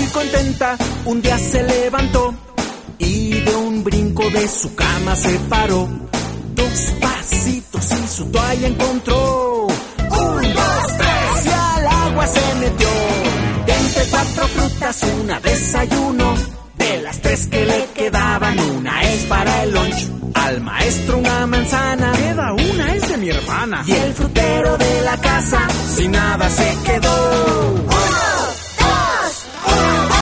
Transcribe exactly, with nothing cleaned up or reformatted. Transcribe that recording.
contenta un día se levantó y de un brinco de su cama se paró. Dos pasitos y su toalla encontró. Un, dos, tres y al agua se metió. De entre cuatro frutas una desayuno. De las tres que le quedaban una es para el lunch. Al maestro una manzana. Queda una, es de mi hermana. Y el frutero de la casa sin nada se quedó. ¡Uno!